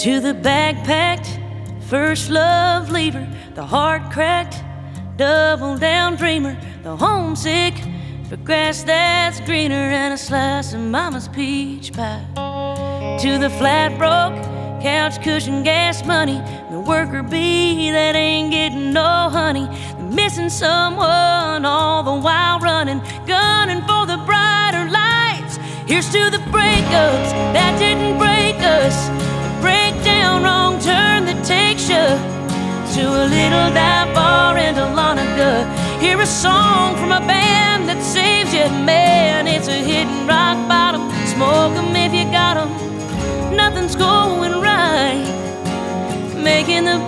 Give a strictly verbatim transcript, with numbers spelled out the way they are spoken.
To the backpacked, first love leaver, the heart-cracked, double-down dreamer, the homesick for grass that's greener and a slice of mama's peach pie. To the flat-broke, couch cushion gas money, the worker bee that ain't getting no honey, the missing someone all the while running, gunning for the brighter lights. Here's to the breakups that didn't break us, the breakdown wrong turn that takes you to a little dive bar in Dahlonega. Hear a song from a band that saves you, man, it's a hitting rock bottom. Smoke 'em if you got 'em, nothing's going right, making the